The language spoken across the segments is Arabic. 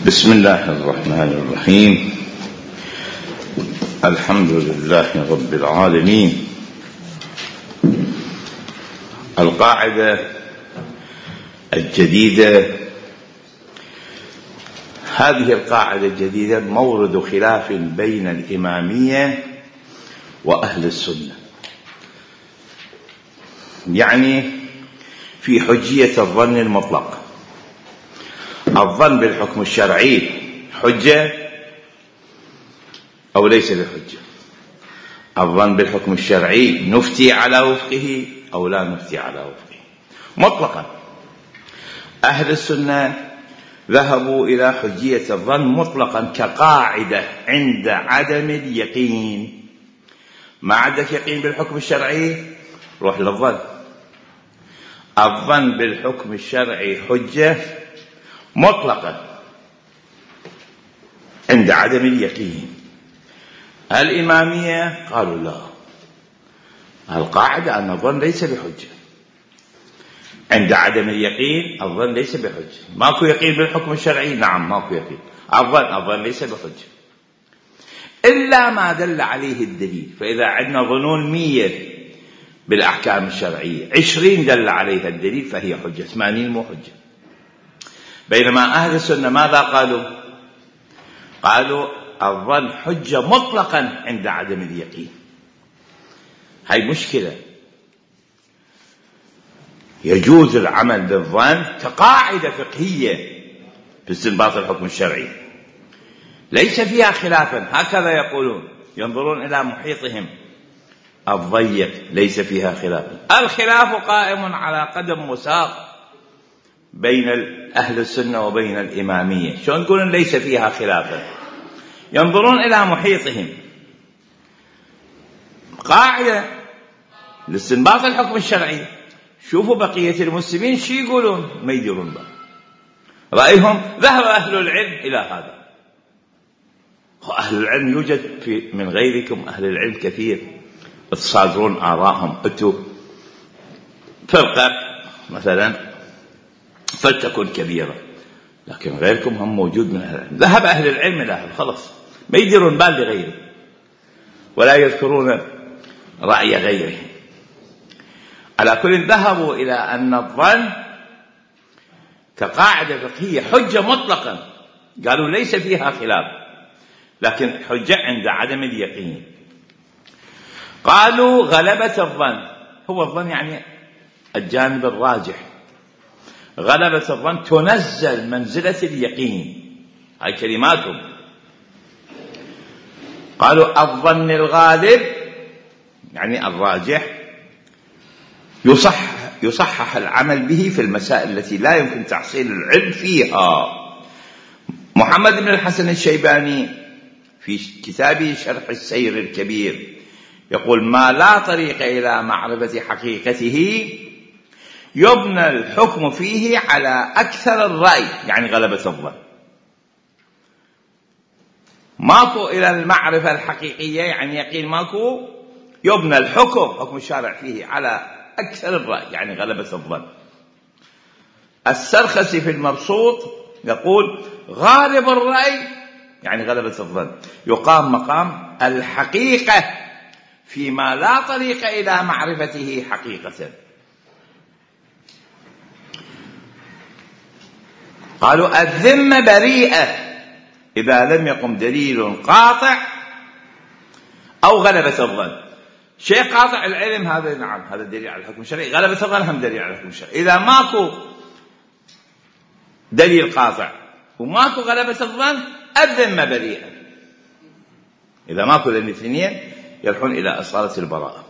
بسم الله الرحمن الرحيم. الحمد لله رب العالمين. القاعدة الجديدة، هذه القاعدة الجديدة مورد خلاف بين الإمامية وأهل السنة، يعني في حجية الظن المطلق. الظن بالحكم الشرعي حجة أو ليس بحجة؟ الظن بالحكم الشرعي نفتي على وفقه أو لا نفتي على وفقه مطلقا. أهل السنة ذهبوا إلى حجية الظن مطلقا كقاعدة عند عدم اليقين. ما عندك يقين بالحكم الشرعي روح للظن. الظن بالحكم الشرعي حجة مطلقا عند عدم اليقين. الإمامية قالوا لا، القاعدة أن الظن ليس بحجة عند عدم اليقين. الظن ليس بحجة. ماكو يقين بالحكم الشرعي؟ نعم ماكو يقين. الظن ليس بحجة إلا ما دل عليه الدليل. فإذا عندنا ظنون 100 بالأحكام الشرعية، 20 دل عليها الدليل فهي حجة، 80 مو حجة. بينما أهل السنة ماذا قالوا؟ قالوا الظن حجة مطلقا عند عدم اليقين. هاي مشكلة. يجوز العمل بالظن كقاعدة فقهية في استنباط الحكم الشرعي، ليس فيها خلافا. هكذا يقولون، ينظرون إلى محيطهم الضيق، ليس فيها خلافا. الخلاف قائم على قدم وساق بين أهل السنة وبين الإمامية. شو نقول ليس فيها خلافا؟ ينظرون إلى محيطهم قاعدة لاستنباط الحكم الشرعي. شوفوا بقية المسلمين شو يقولون، ما يديرون بها رأيهم. ذهب أهل العلم إلى هذا. أهل العلم يوجد من غيركم أهل العلم كثير، تصادرون آراءهم. أنتم فرقة مثلا فلتكن كبيرة، لكن غيركم هم موجود من أهل العلم. ذهب أهل العلم إلى هذا، خلص ما يديرون بال لغيره ولا يذكرون رأي غيره. على كل ذهبوا إلى أن الظن كقاعدة فقهية حجة مطلقا. قالوا ليس فيها خلاف، لكن حجة عند عدم اليقين. قالوا غلبة الظن، هو الظن يعني الجانب الراجح. غلبة الظن تنزل منزلة اليقين. هاي كلماتهم. قالوا الظن الغالب يعني الراجح يصحح العمل به في المسائل التي لا يمكن تحصيل العلم فيها. محمد بن الحسن الشيباني في كتابه شرح السير الكبير يقول: ما لا طريق إلى معرفة حقيقته يبنى الحكم فيه على أكثر الرأي، يعني غلبة الظن. ماكو إلى المعرفة الحقيقية يعني يقين ماكو، يبنى حكم الشارع فيه على أكثر الرأي، يعني غلبة الظن. السرخسي في المبسوط يقول: غالب الرأي يعني غلبة الظن يقام مقام الحقيقة فيما لا طريق إلى معرفته حقيقة. قالوا الذمة بريئة إذا لم يقم دليل قاطع أو غلبة الظن. شيء قاطع العلم هذا نعم، هذا دليل على الحكم الشرعي. غلبة الظن هم دليل على الحكم الشرعي. إذا ماكو دليل قاطع وماكو غلبة الظن الذمة بريئة. إذا ماكو الاثنين يرحون إلى أصالة البراءة.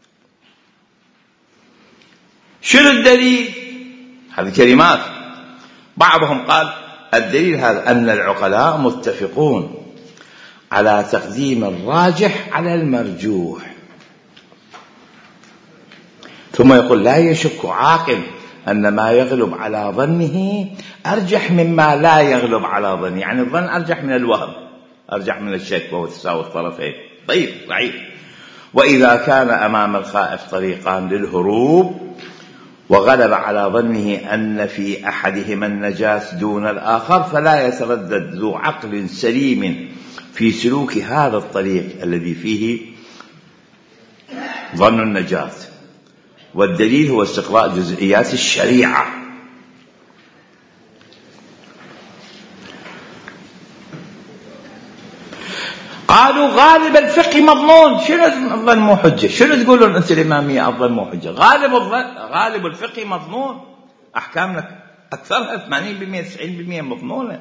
شنو الدليل؟ هذه كلمات. بعضهم قال الدليل هذا أن العقلاء متفقون على تقديم الراجح على المرجوح. ثم يقول: لا يشك عاقل أن ما يغلب على ظنه أرجح مما لا يغلب على ظنه، يعني الظن أرجح من الوهم، أرجح من الشك، وهو تساوي الطرفين. ضعيف. وإذا كان أمام الخائف طريقان للهروب وغلب على ظنه أن في أحدهما النجاة دون الآخر، فلا يتردد ذو عقل سليم في سلوك هذا الطريق الذي فيه ظن النجاة. والدليل هو استقراء جزئيات الشريعة. قالوا غالب الفقه مضمون. شنو الظن مو حجة؟ شنو تقولون أنت الإمامية الظن مو حجة؟ غالب الفقه مضمون. أحكامنا أكثرها 80% 90% مضمونة.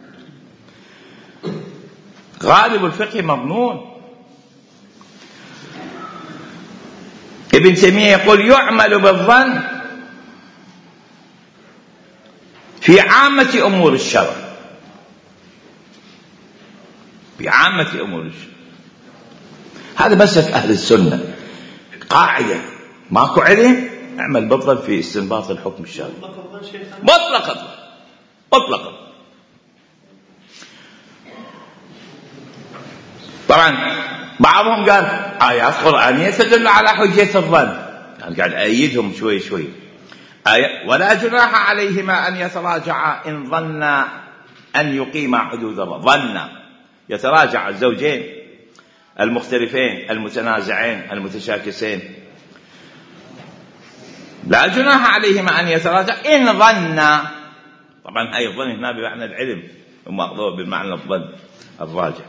غالب الفقه مضمون. ابن تيمية يقول يعمل بالظن في عامة أمور الشرع. بعامة أمور الشرع. هذا مسلك أهل السنة، قاعدة. ماكو علم اعمل بالظن في استنباط الحكم الشرعي مطلقا. طبعا بعضهم قال آيات قرآنية تدل على حجية الظن، يعني قاعد أيدهم شوي شوي. ولا جناح عليهما أن يتراجعا إن ظنا أن يقيما حدود الله. ظنا يتراجع الزوجين المختلفين المتنازعين المتشاكسين، لا جناح عليهما أن يتراجع إن ظنا. طبعا هاي الظن هنا بمعنى العلم ومأخوذ بمعنى الظن الراجع.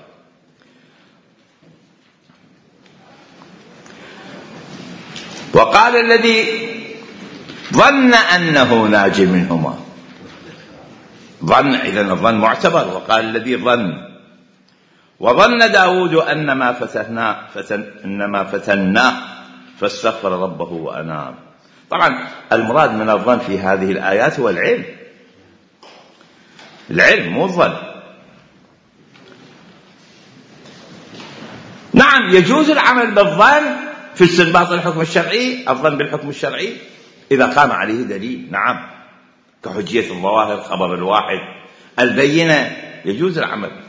وقال الذي ظن أنه ناج منهما. ظن، إذن الظن معتبر. وقال الذي ظن. وظن داود أنما فتناه فاستغفر ربه وأناب. طبعا المراد من الظن في هذه الآيات هو العلم مو الظن. نعم يجوز العمل بالظن في استنباط الحكم الشرعي، الظن بالحكم الشرعي إذا قام عليه دليل. نعم كحجية الظواهر، خبر الواحد، البينة، يجوز العمل.